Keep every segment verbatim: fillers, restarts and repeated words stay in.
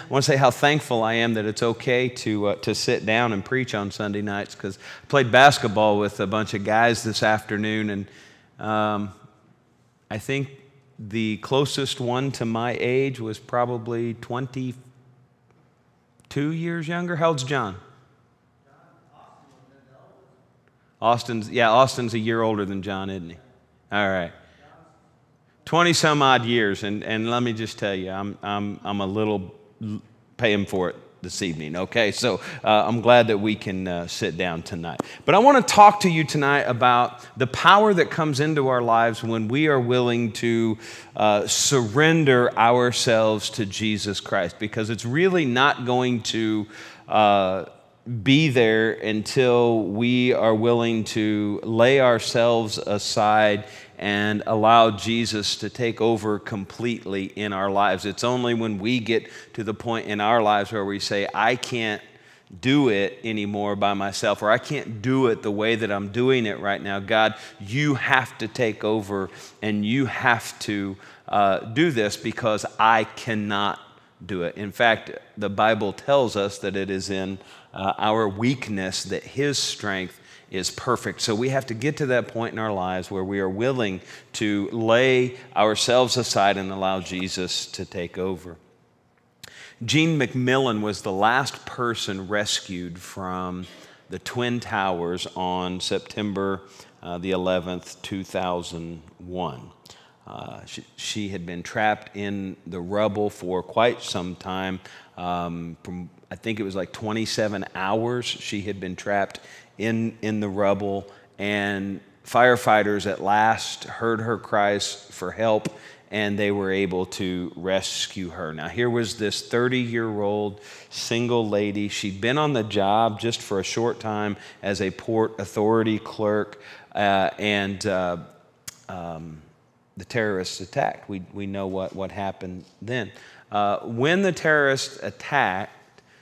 want to say how thankful I am that it's okay to uh, to sit down and preach on Sunday nights, because I played basketball with a bunch of guys this afternoon, and um, I think the closest one to my age was probably twenty-two years younger. How old's John? Austin's, yeah, Austin's a year older than John, isn't he? All right. twenty some odd years, and, and let me just tell you, I'm, I'm, I'm a little paying for it this evening, okay? So uh, I'm glad that we can uh, sit down tonight. But I want to talk to you tonight about the power that comes into our lives when we are willing to uh, surrender ourselves to Jesus Christ, because it's really not going to uh, be there until we are willing to lay ourselves aside and allow Jesus to take over completely in our lives. It's only when we get to the point in our lives where we say, I can't do it anymore by myself, or I can't do it the way that I'm doing it right now. God, you have to take over, and you have to uh, do this, because I cannot do it. In fact, the Bible tells us that it is in uh, our weakness that His strength is perfect. So we have to get to that point in our lives where we are willing to lay ourselves aside and allow Jesus to take over. Gene McMillan was the last person rescued from the Twin Towers on September uh, the eleventh, two thousand one. Uh, she, she had been trapped in the rubble for quite some time. Um, from I think it was like twenty-seven hours she had been trapped in, in the rubble, and firefighters at last heard her cries for help, and they were able to rescue her. Now, here was this thirty-year-old single lady. She'd been on the job just for a short time as a Port Authority clerk, uh, and uh, um, the terrorists attacked. We, we know what, what happened then. Uh, when the terrorists attacked,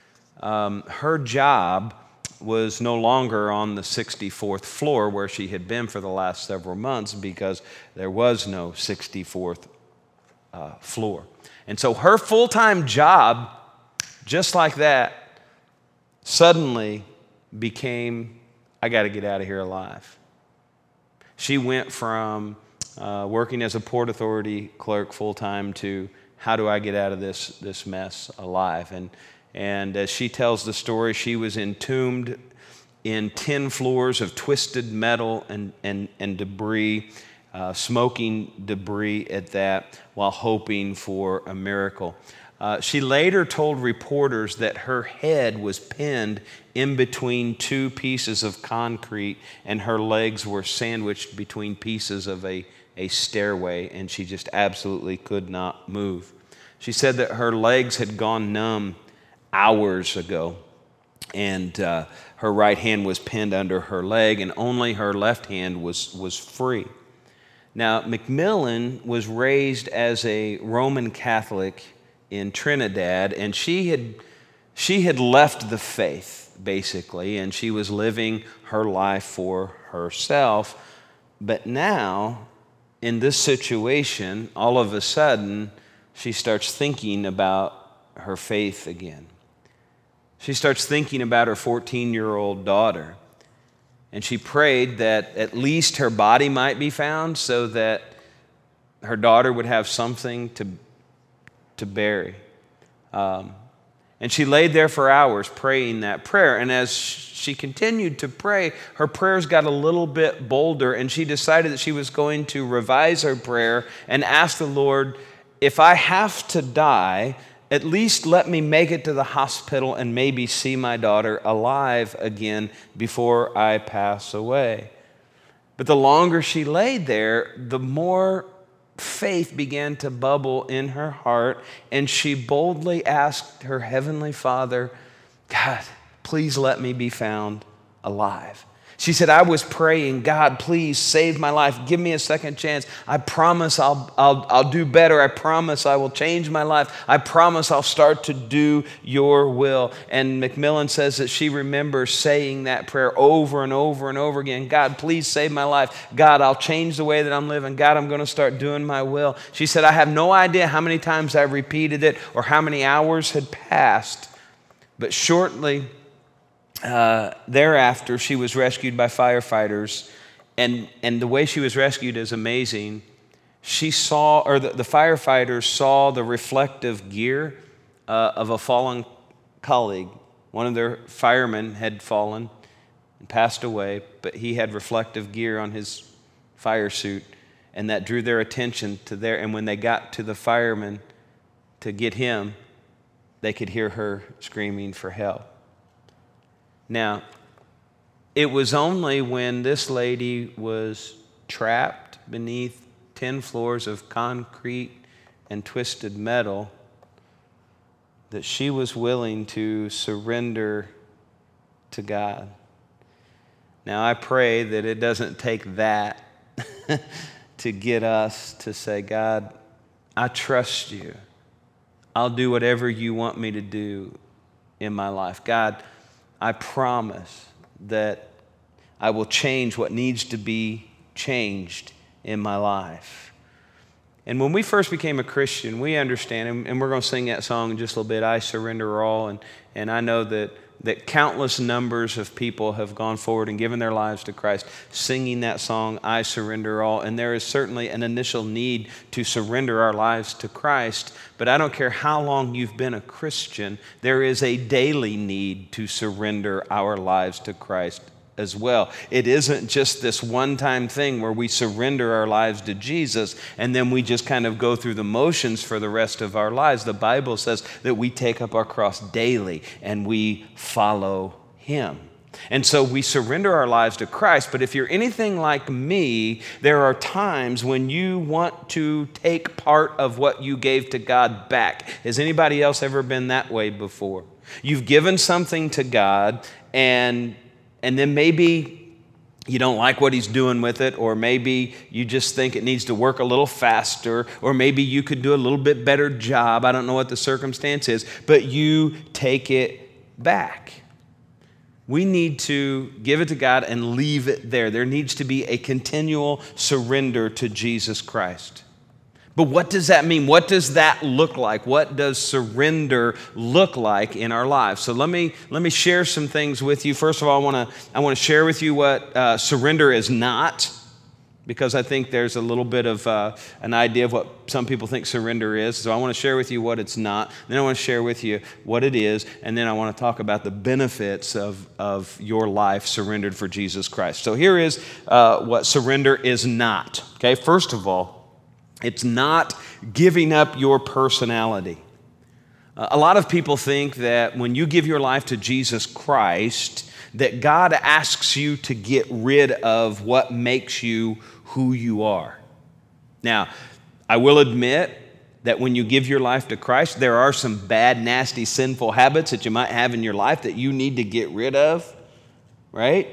um, her job was no longer on the sixty-fourth floor where she had been for the last several months, because there was no sixty-fourth uh, floor. And so her full-time job, just like that, suddenly became, I got to get out of here alive. She went from uh, working as a Port Authority clerk full-time to, how do I get out of this, this mess alive? And And as she tells the story, she was entombed in ten floors of twisted metal and, and, and debris, uh, smoking debris at that, while hoping for a miracle. Uh, she later told reporters that her head was pinned in between two pieces of concrete, and her legs were sandwiched between pieces of a, a stairway, and she just absolutely could not move. She said that her legs had gone numb hours ago, and uh, her right hand was pinned under her leg, and only her left hand was, was free. Now, McMillan was raised as a Roman Catholic in Trinidad, and she had, she had left the faith, basically, and she was living her life for herself. But now, in this situation, all of a sudden, she starts thinking about her faith again. She starts thinking about her fourteen-year-old daughter, and she prayed that at least her body might be found so that her daughter would have something to, to bury. Um, and she laid there for hours praying that prayer, and as she continued to pray, her prayers got a little bit bolder, and she decided that she was going to revise her prayer and ask the Lord, if I have to die, at least let me make it to the hospital and maybe see my daughter alive again before I pass away. But the longer she laid there, the more faith began to bubble in her heart, and she boldly asked her Heavenly Father, God, please let me be found alive. She said, I was praying, God, please save my life. Give me a second chance. I promise I'll, I'll, I'll do better. I promise I will change my life. I promise I'll start to do your will. And McMillan says that she remembers saying that prayer over and over and over again. God, please save my life. God, I'll change the way that I'm living. God, I'm going to start doing my will. She said, I have no idea how many times I repeated it or how many hours had passed. But shortly Uh, thereafter, she was rescued by firefighters, and, and the way she was rescued is amazing. She saw, or the, the firefighters saw the reflective gear uh, of a fallen colleague. One of their firemen had fallen and passed away, but he had reflective gear on his fire suit, and that drew their attention to there. And when they got to the fireman to get him, they could hear her screaming for help. Now, it was only when this lady was trapped beneath ten floors of concrete and twisted metal that she was willing to surrender to God. Now, I pray that it doesn't take that to get us to say, God, I trust you. I'll do whatever you want me to do in my life. God, I promise that I will change what needs to be changed in my life. And when we first became a Christian, we understand, and we're going to sing that song in just a little bit, I Surrender All, and, and I know that, that countless numbers of people have gone forward and given their lives to Christ singing that song, I Surrender All, and there is certainly an initial need to surrender our lives to Christ, but I don't care how long you've been a Christian, there is a daily need to surrender our lives to Christ as well. It isn't just this one-time thing where we surrender our lives to Jesus and then we just kind of go through the motions for the rest of our lives. The Bible says that we take up our cross daily and we follow Him. And so we surrender our lives to Christ, but if you're anything like me, there are times when you want to take part of what you gave to God back. Has anybody else ever been that way before? You've given something to God, and And then maybe you don't like what He's doing with it, or maybe you just think it needs to work a little faster, or maybe you could do a little bit better job. I don't know what the circumstance is, but you take it back. We need to give it to God and leave it there. There needs to be a continual surrender to Jesus Christ. But what does that mean? What does that look like? What does surrender look like in our lives? So let me let me share some things with you. First of all, I want to I want to share with you what uh, surrender is not, because I think there's a little bit of uh, an idea of what some people think surrender is. So I want to share with you what it's not. Then I want to share with you what it is, and then I want to talk about the benefits of of your life surrendered for Jesus Christ. So here is uh, what surrender is not. Okay, first of all, it's not giving up your personality. Uh, a lot of people think that when you give your life to Jesus Christ, that God asks you to get rid of what makes you who you are. Now, I will admit that when you give your life to Christ, there are some bad, nasty, sinful habits that you might have in your life that you need to get rid of, right?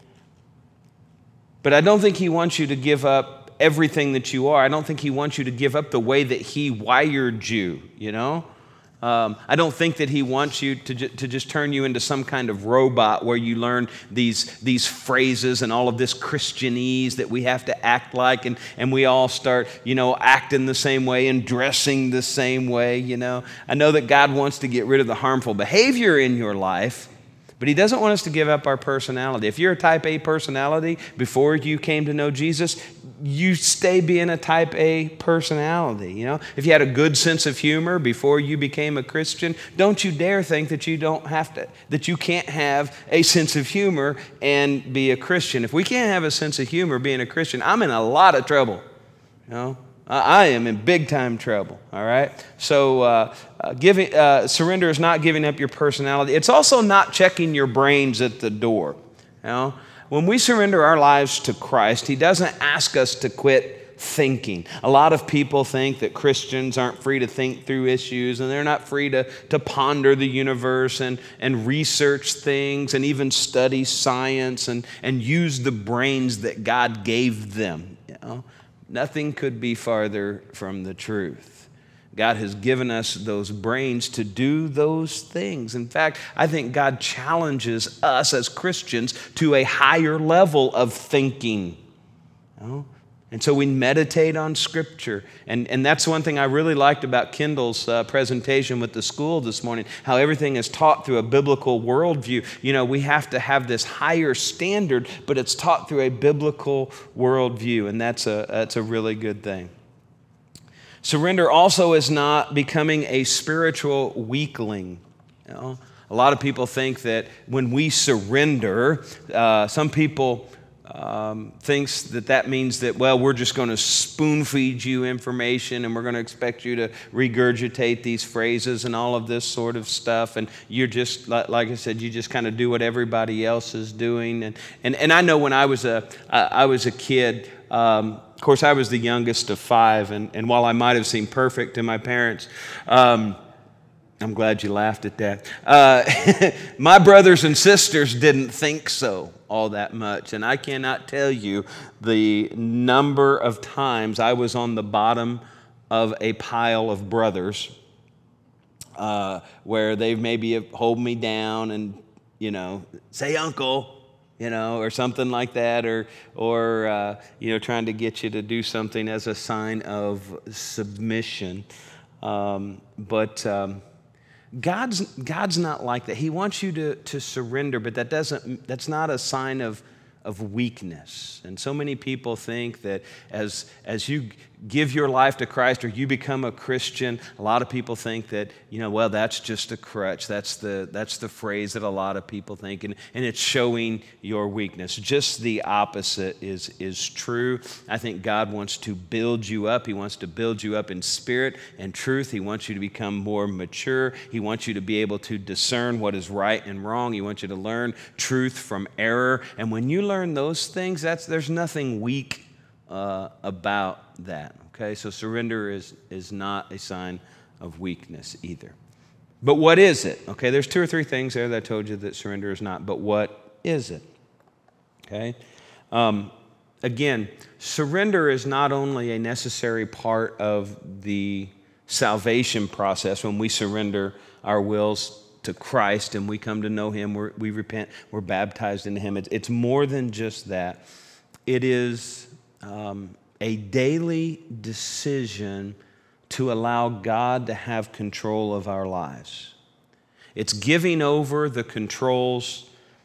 But I don't think He wants you to give up everything that you are. I don't think He wants you to give up the way that He wired you, you know? Um, I don't think that He wants you to, ju- to just turn you into some kind of robot where you learn these, these phrases and all of this Christianese that we have to act like, and, and we all start, you know, acting the same way and dressing the same way, you know? I know that God wants to get rid of the harmful behavior in your life, but He doesn't want us to give up our personality. If you're a type A personality before you came to know Jesus, you stay being a type A personality, you know? If you had a good sense of humor before you became a Christian, don't you dare think that you don't have to, that you can't have a sense of humor and be a Christian. If we can't have a sense of humor being a Christian, I'm in a lot of trouble, you know? I am in big time trouble, all right? So uh, uh, giving uh, surrender is not giving up your personality. It's also not checking your brains at the door, you know? When we surrender our lives to Christ, He doesn't ask us to quit thinking. A lot of people think that Christians aren't free to think through issues, and they're not free to, to ponder the universe and, and research things and even study science and, and use the brains that God gave them. You know? Nothing could be farther from the truth. God has given us those brains to do those things. In fact, I think God challenges us as Christians to a higher level of thinking. You know? And so we meditate on Scripture. And, and that's one thing I really liked about Kendall's uh, presentation with the school this morning, how everything is taught through a biblical worldview. You know, we have to have this higher standard, but it's taught through a biblical worldview, and that's a, that's a really good thing. Surrender also is not becoming a spiritual weakling. You know, a lot of people think that when we surrender, uh, some people um, thinks that that means that, well, we're just going to spoon feed you information and we're going to expect you to regurgitate these phrases and all of this sort of stuff. And you're just, like I said, you just kind of do what everybody else is doing. And and, and I know when I was a I was a kid. Um, Of course, I was the youngest of five, and, and while I might have seemed perfect to my parents, um, I'm glad you laughed at that. Uh, my brothers and sisters didn't think so all that much, and I cannot tell you the number of times I was on the bottom of a pile of brothers uh, where they maybe hold me down and, you know, say, "Uncle," you know, or something like that, or, or uh, you know, trying to get you to do something as a sign of submission. Um, but um, God's God's not like that. He wants you to to surrender, but that doesn't. That's not a sign of of weakness. And so many people think that as as you give your life to Christ or you become a Christian, a lot of people think that, you know, well, that's just a crutch. That's the that's the phrase that a lot of people think, and, and it's showing your weakness. Just the opposite is, is true. I think God wants to build you up. He wants to build you up in spirit and truth. He wants you to become more mature. He wants you to be able to discern what is right and wrong. He wants you to learn truth from error. And when you learn those things, that's there's nothing weak Uh, about that, okay? So surrender is, is not a sign of weakness either. But what is it? Okay, there's two or three things there that I told you that surrender is not, but what is it? Okay? Um, again, surrender is not only a necessary part of the salvation process when we surrender our wills to Christ and we come to know Him, we're, we repent, we're baptized into Him. It's, it's more than just that. It is Um, a daily decision to allow God to have control of our lives. It's giving over the controls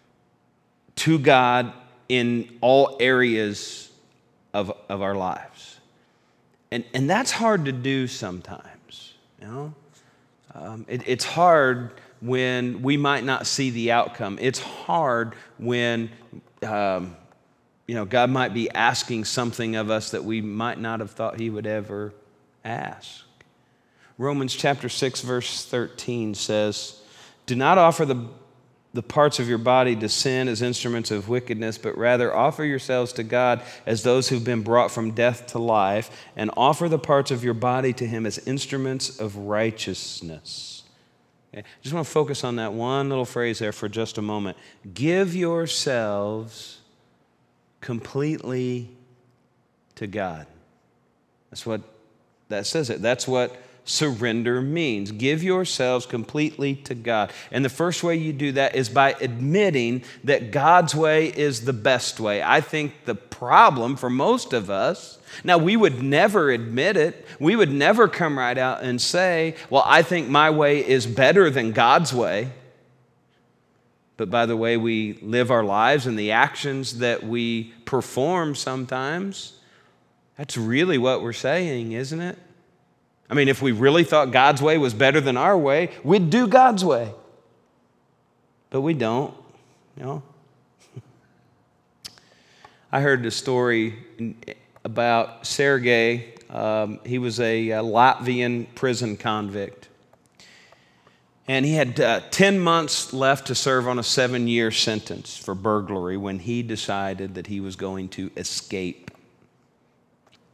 to God in all areas of, of our lives. And, and that's hard to do sometimes, you know? Um, it, it's hard when we might not see the outcome. It's hard when... Um, You know, God might be asking something of us that we might not have thought He would ever ask. Romans chapter six, verse thirteen says, "Do not offer the, the parts of your body to sin as instruments of wickedness, but rather offer yourselves to God as those who've been brought from death to life, and offer the parts of your body to Him as instruments of righteousness." Okay? I just want to focus on that one little phrase there for just a moment. Give yourselves completely to God. That's what that says it. That's what surrender means. Give yourselves completely to God. And the first way you do that is by admitting that God's way is the best way. I think the problem for most of us, now we would never admit it. We would never come right out and say, well, I think my way is better than God's way. But by the way we live our lives and the actions that we perform sometimes, that's really what we're saying, isn't it? I mean, if we really thought God's way was better than our way, we'd do God's way. But we don't, you know. I heard a story about Sergei. Um, he was a, a Latvian prison convict. And he had uh, ten months left to serve on a seven-year sentence for burglary when he decided that he was going to escape.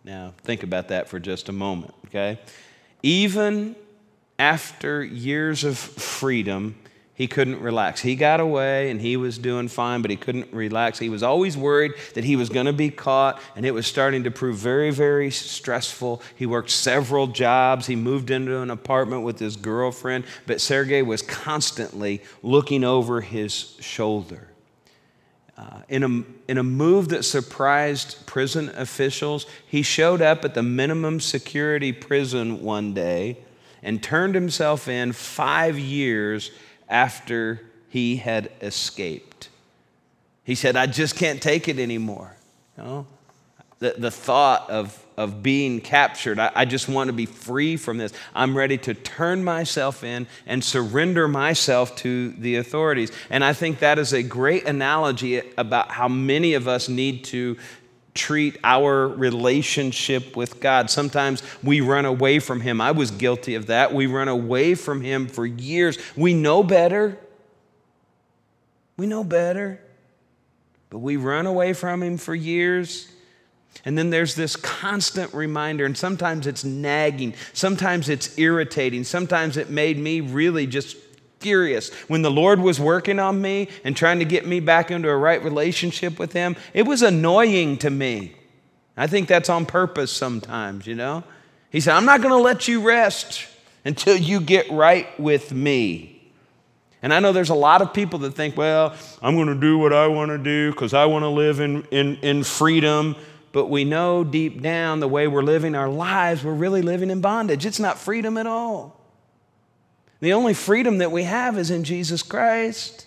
Now, think about that for just a moment, okay? Even after years of freedom, he couldn't relax. He got away and he was doing fine, but he couldn't relax. He was always worried that he was going to be caught, and it was starting to prove very, very stressful. He worked several jobs. He moved into an apartment with his girlfriend, but Sergei was constantly looking over his shoulder. Uh, in a, in a move that surprised prison officials, he showed up at the minimum security prison one day and turned himself in five years after he had escaped. He said, I just can't take it anymore. You know? The, the thought of, of being captured, I, I just want to be free from this. I'm ready to turn myself in and surrender myself to the authorities. And I think that is a great analogy about how many of us need to treat our relationship with God. Sometimes we run away from Him. I was guilty of that. We run away from Him for years. We know better. We know better. But we run away from Him for years. And then there's this constant reminder, and sometimes it's nagging, sometimes it's irritating, sometimes it made me really just furious. When the Lord was working on me and trying to get me back into a right relationship with Him, it was annoying to me. I think that's on purpose sometimes, you know. He said, I'm not going to let you rest until you get right with me. And I know there's a lot of people that think, well, I'm going to do what I want to do because I want to live in, in, in freedom. But we know deep down the way we're living our lives, we're really living in bondage. It's not freedom at all. The only freedom that we have is in Jesus Christ.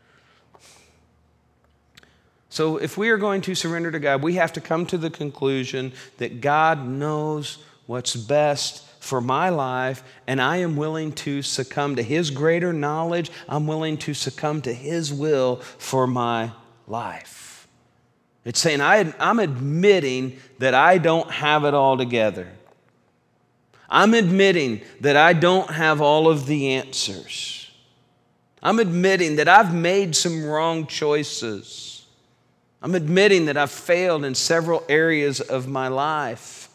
So if we are going to surrender to God, we have to come to the conclusion that God knows what's best for my life, and I am willing to succumb to His greater knowledge. I'm willing to succumb to His will for my life. It's saying I, I'm admitting that I don't have it all together. I'm admitting that I don't have all of the answers. I'm admitting that I've made some wrong choices. I'm admitting that I've failed in several areas of my life.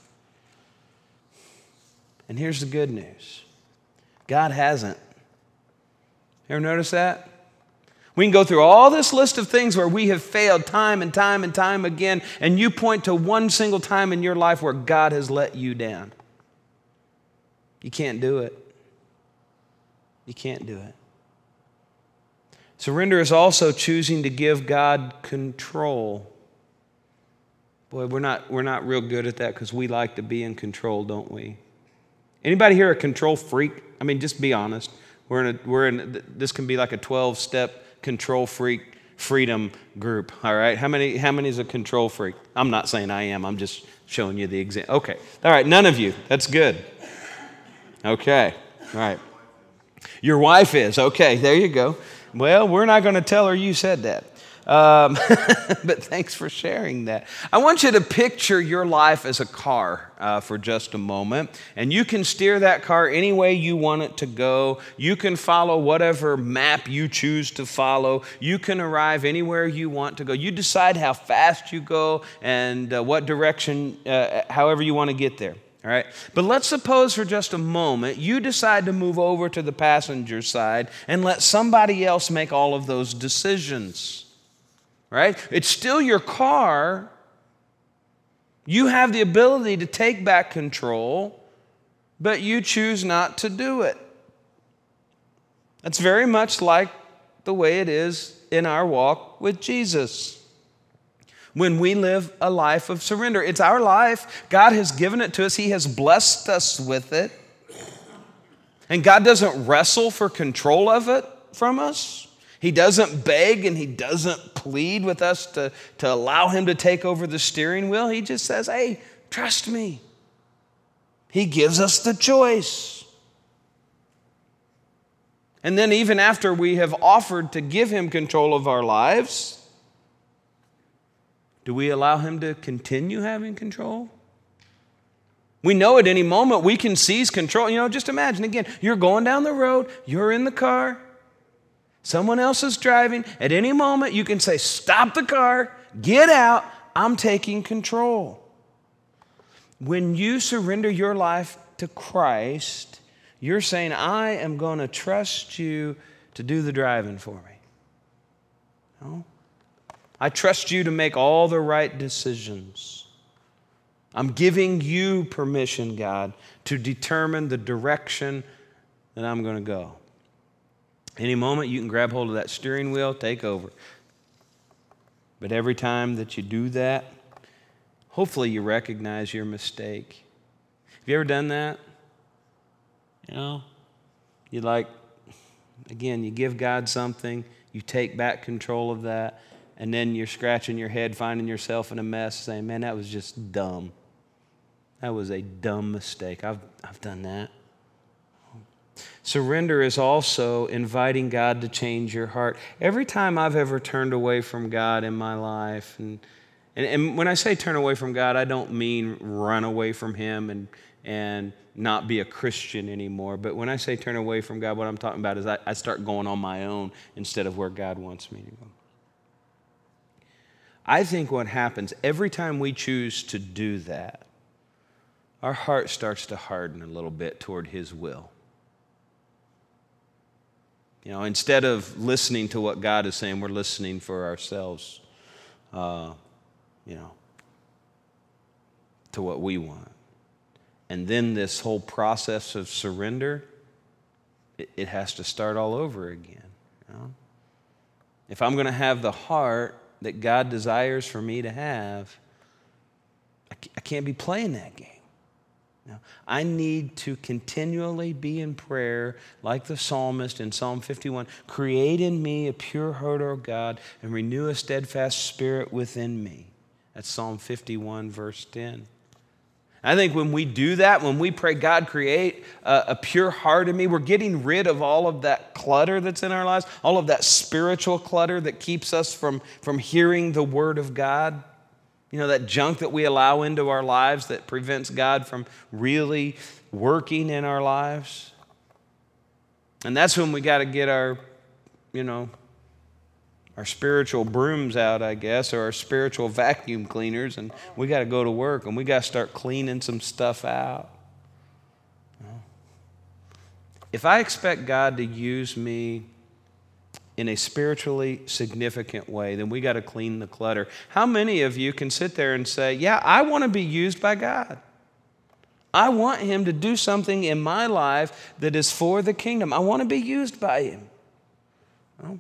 And here's the good news. God hasn't. Ever notice that? We can go through all this list of things where we have failed time and time and time again, and you point to one single time in your life where God has let you down. You can't do it. You can't do it. Surrender is also choosing to give God control. Boy, we're not, we're not real good at that because we like to be in control, don't we? Anybody here a control freak? I mean, just be honest. We're in a, we're in, this can be like a twelve-step control freak freedom group, all right? How many, how many is a control freak? I'm not saying I am. I'm just showing you the example. Okay. All right, none of you. That's good. Okay. All right. Your wife is. Okay, there you go. Well, we're not going to tell her you said that. Um, but thanks for sharing that. I want you to picture your life as a car uh, for just a moment. And you can steer that car any way you want it to go. You can follow whatever map you choose to follow. You can arrive anywhere you want to go. You decide how fast you go and uh, what direction, uh, however you want to get there. All right. But let's suppose for just a moment you decide to move over to the passenger side and let somebody else make all of those decisions. Right? It's still your car. You have the ability to take back control, but you choose not to do it. That's very much like the way it is in our walk with Jesus. When we live a life of surrender, it's our life. God has given it to us. He has blessed us with it. And God doesn't wrestle for control of it from us. He doesn't beg and He doesn't plead with us to, to allow Him to take over the steering wheel. He just says, hey, trust me. He gives us the choice. And then even after we have offered to give Him control of our lives, do we allow Him to continue having control? We know at any moment we can seize control. You know, just imagine again, you're going down the road, you're in the car, someone else is driving. At any moment, you can say, stop the car, get out, I'm taking control. when you surrender your life to Christ, you're saying, I am going to trust you to do the driving for me. No? I trust you to make all the right decisions. I'm giving you permission, God, to determine the direction that I'm going to go. Any moment you can grab hold of that steering wheel, take over. But every time that you do that, hopefully you recognize your mistake. Have you ever done that? You know, you like, again, you give God something, you take back control of that, and then you're scratching your head, finding yourself in a mess, saying, man, that was just dumb. That was a dumb mistake. I've, I've done that. Surrender is also inviting God to change your heart. Every time I've ever turned away from God in my life, and, and, and when I say turn away from God, I don't mean run away from Him and, and not be a Christian anymore. But when I say turn away from God, what I'm talking about is I, I start going on my own instead of where God wants me to go. I think what happens every time we choose to do that, our heart starts to harden a little bit toward His will. You know, instead of listening to what God is saying, we're listening for ourselves, uh, you know, to what we want. And then this whole process of surrender, it, it has to start all over again. You know? If I'm going to have the heart that God desires for me to have, I, I can't be playing that game. Now, I need to continually be in prayer like the psalmist in Psalm fifty-one. Create in me a pure heart, O God, and renew a steadfast spirit within me. That's Psalm fifty-one, verse ten. I think when we do that, when we pray, God, create a, a pure heart in me, we're getting rid of all of that clutter that's in our lives, all of that spiritual clutter that keeps us from, from hearing the Word of God. You know, that junk that we allow into our lives that prevents God from really working in our lives. And that's when we got to get our, you know, our spiritual brooms out, I guess, or our spiritual vacuum cleaners, and we got to go to work and we got to start cleaning some stuff out. If I expect God to use me in a spiritually significant way, then we got to clean the clutter. How many of you can sit there and say, yeah, I want to be used by God. I want Him to do something in my life that is for the kingdom. I want to be used by Him. Well,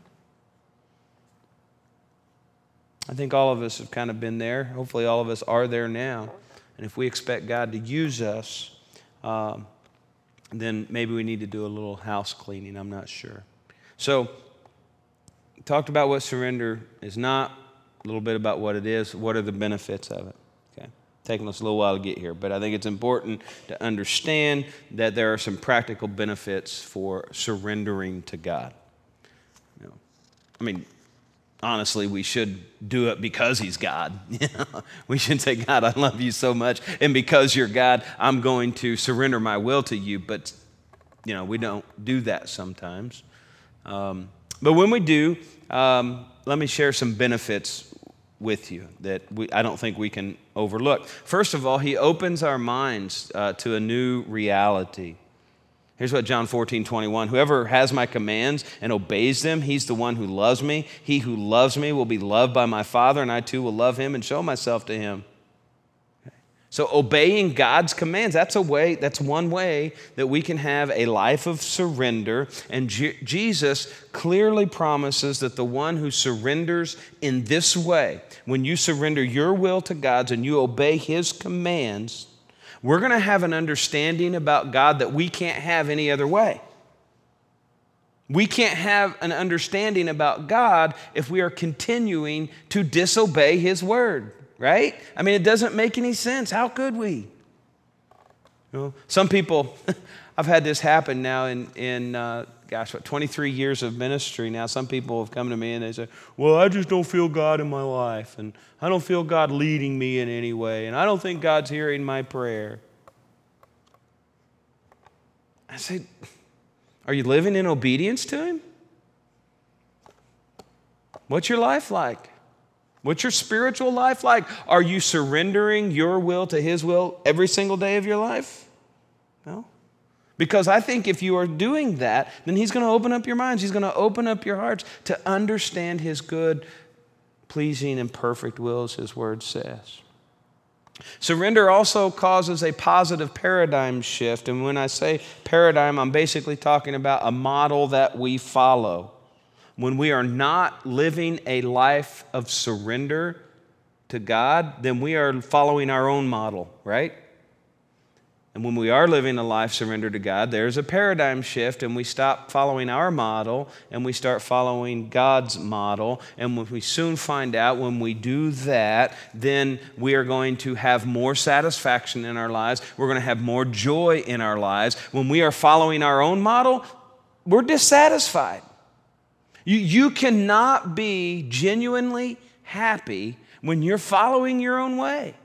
I think all of us have kind of been there. Hopefully all of us are there now. And if we expect God to use us, um, then maybe we need to do a little house cleaning. I'm not sure. So, talked about what surrender is not, a little bit about what it is. What are the benefits of it? Okay, taking us a little while to get here, but I think it's important to understand that there are some practical benefits for surrendering to God. You know, I mean, honestly, we should do it because He's God. You know? We should say, God, I love you so much, and because you're God, I'm going to surrender my will to you. But, you know, we don't do that sometimes. Um, but when we do, um, let me share some benefits with you that we, I don't think we can overlook. First of all, He opens our minds uh, to a new reality. Here's what John fourteen twenty-one, whoever has my commands and obeys them, he's the one who loves me. He who loves me will be loved by my Father, and I too will love him and show myself to him. So obeying God's commands, that's a way, that's one way that we can have a life of surrender. And Je- Jesus clearly promises that the one who surrenders in this way, when you surrender your will to God's and you obey His commands, we're going to have an understanding about God that we can't have any other way. We can't have an understanding about God if we are continuing to disobey His word. Right? I mean, it doesn't make any sense. How could we? You know, some people, I've had this happen now in, in uh, gosh, what, twenty-three years of ministry now. Some people have come to me and they say, well, I just don't feel God in my life, and I don't feel God leading me in any way, and I don't think God's hearing my prayer. I say, are you living in obedience to Him? What's your life like? What's your spiritual life like? Are you surrendering your will to His will every single day of your life? No. Because I think if you are doing that, then He's going to open up your minds. He's going to open up your hearts to understand His good, pleasing, and perfect will, as His Word says. Surrender also causes a positive paradigm shift. And when I say paradigm, I'm basically talking about a model that we follow. When we are not living a life of surrender to God, then we are following our own model, right? And when we are living a life surrendered to God, there's a paradigm shift, and we stop following our model and we start following God's model. And when we soon find out when we do that, then we are going to have more satisfaction in our lives. We're going to have more joy in our lives. When we are following our own model, we're dissatisfied. You, you cannot be genuinely happy when you're following your own way.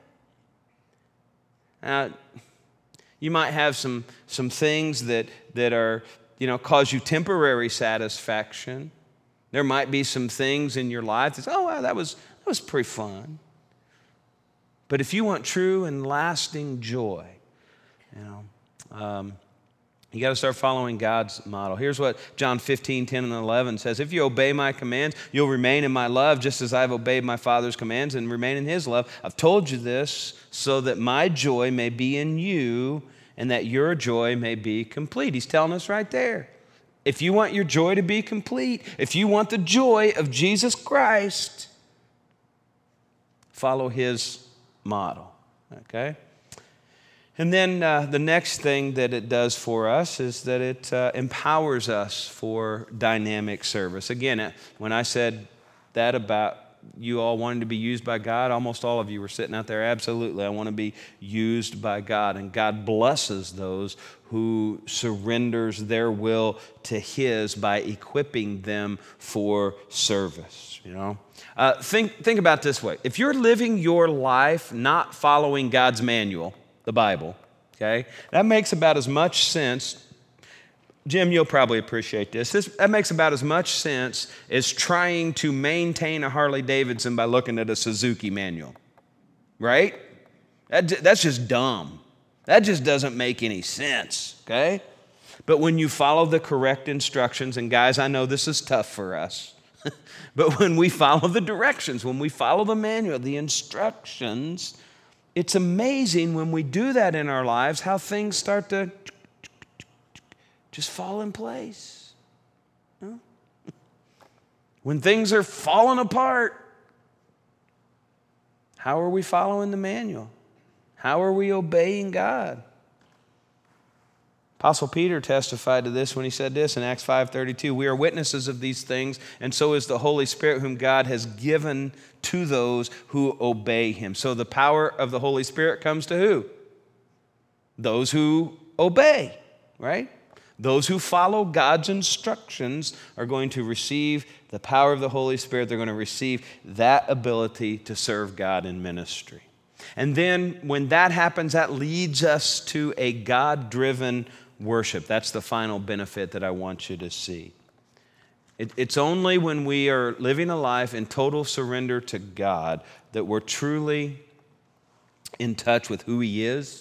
Now, you might have some, some things that, that are, you know, cause you temporary satisfaction. There might be some things in your life that say, oh, wow, that was, that was pretty fun. But if you want true and lasting joy, you know, um, you got to start following God's model. Here's what John fifteen, ten, and eleven says. If you obey my commands, you'll remain in my love, just as I've obeyed my Father's commands and remain in His love. I've told you this so that my joy may be in you and that your joy may be complete. He's telling us right there. If you want your joy to be complete, if you want the joy of Jesus Christ, follow His model, okay? And then uh, the next thing that it does for us is that it uh, empowers us for dynamic service. Again, uh, when I said that about you all wanting to be used by God, almost all of you were sitting out there, absolutely, I want to be used by God. And God blesses those who surrenders their will to His by equipping them for service, you know. Uh, think, think about it this way. If you're living your life not following God's manual, the Bible, okay? That makes about as much sense. Jim, you'll probably appreciate this. this. That makes about as much sense as trying to maintain a Harley Davidson by looking at a Suzuki manual, right? That, that's just dumb. That just doesn't make any sense, okay? But when you follow the correct instructions, and guys, I know this is tough for us, but when we follow the directions, when we follow the manual, the instructions, it's amazing when we do that in our lives how things start to just fall in place. Huh? When things are falling apart, how are we following the manual? How are we obeying God? Apostle Peter testified to this when he said this in Acts five thirty-two. We are witnesses of these things, and so is the Holy Spirit whom God has given to those who obey Him. So the power of the Holy Spirit comes to who? Those who obey, right? Those who follow God's instructions are going to receive the power of the Holy Spirit. They're going to receive that ability to serve God in ministry. And then when that happens, that leads us to a God-driven worship. That's the final benefit that I want you to see. It, it's only when we are living a life in total surrender to God that we're truly in touch with who He is.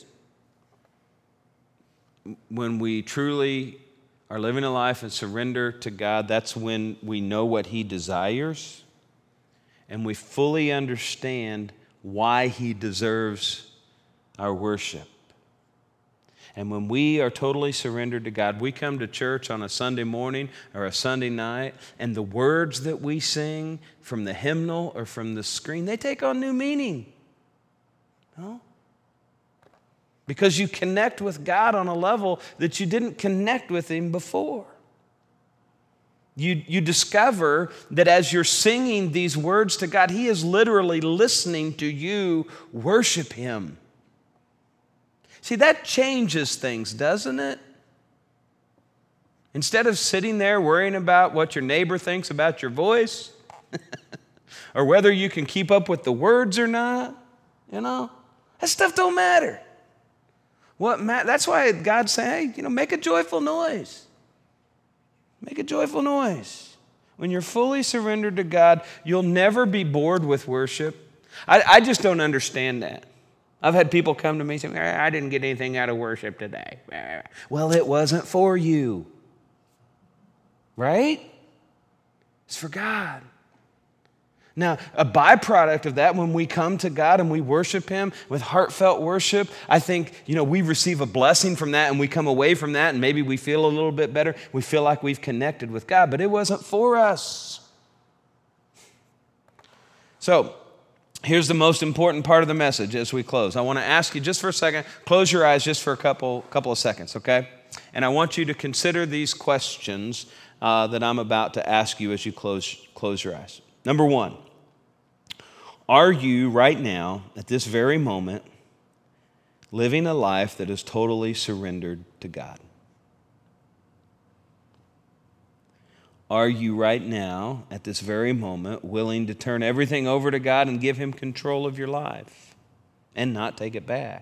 When we truly are living a life in surrender to God, that's when we know what He desires and we fully understand why He deserves our worship. And when we are totally surrendered to God, we come to church on a Sunday morning or a Sunday night, and the words that we sing from the hymnal or from the screen, they take on new meaning. No? Because you connect with God on a level that you didn't connect with Him before. You, you discover that as you're singing these words to God, He is literally listening to you worship Him. See, that changes things, doesn't it? Instead of sitting there worrying about what your neighbor thinks about your voice, or whether you can keep up with the words or not, you know, that stuff don't matter. What ma- That's why God's saying, hey, you know, make a joyful noise. Make a joyful noise. When you're fully surrendered to God, you'll never be bored with worship. I, I just don't understand that. I've had people come to me and say, I didn't get anything out of worship today. Well, it wasn't for you. Right? It's for God. Now, a byproduct of that, when we come to God and we worship Him with heartfelt worship, I think, you know, we receive a blessing from that and we come away from that and maybe we feel a little bit better. We feel like we've connected with God, but it wasn't for us. So, here's the most important part of the message as we close. I want to ask you just for a second, close your eyes just for a couple, couple of seconds, okay? And I want you to consider these questions uh, that I'm about to ask you as you close, close your eyes. Number one, are you right now, at this very moment, living a life that is totally surrendered to God? Are you right now, at this very moment, willing to turn everything over to God and give Him control of your life and not take it back?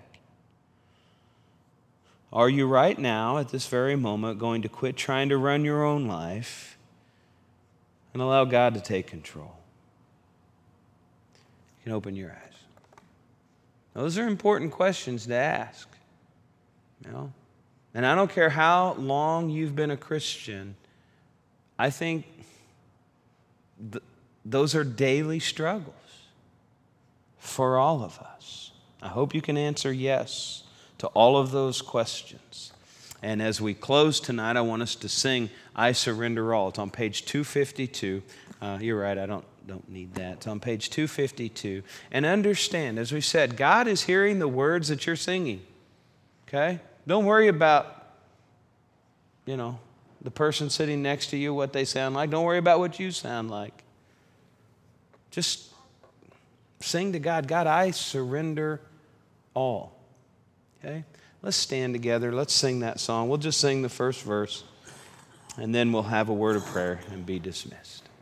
Are you right now, at this very moment, going to quit trying to run your own life and allow God to take control? You can open your eyes. Those are important questions to ask. You know? And I don't care how long you've been a Christian, I think th- those are daily struggles for all of us. I hope you can answer yes to all of those questions. And as we close tonight, I want us to sing I Surrender All. It's on page two fifty-two. Uh, you're right, I don't, don't need that. It's on page two fifty-two. And understand, as we said, God is hearing the words that you're singing. Okay? Don't worry about, you know, the person sitting next to you, what they sound like. Don't worry about what you sound like. Just sing to God, God, I surrender all. Okay? Let's stand together. Let's sing that song. We'll just sing the first verse, and then we'll have a word of prayer and be dismissed.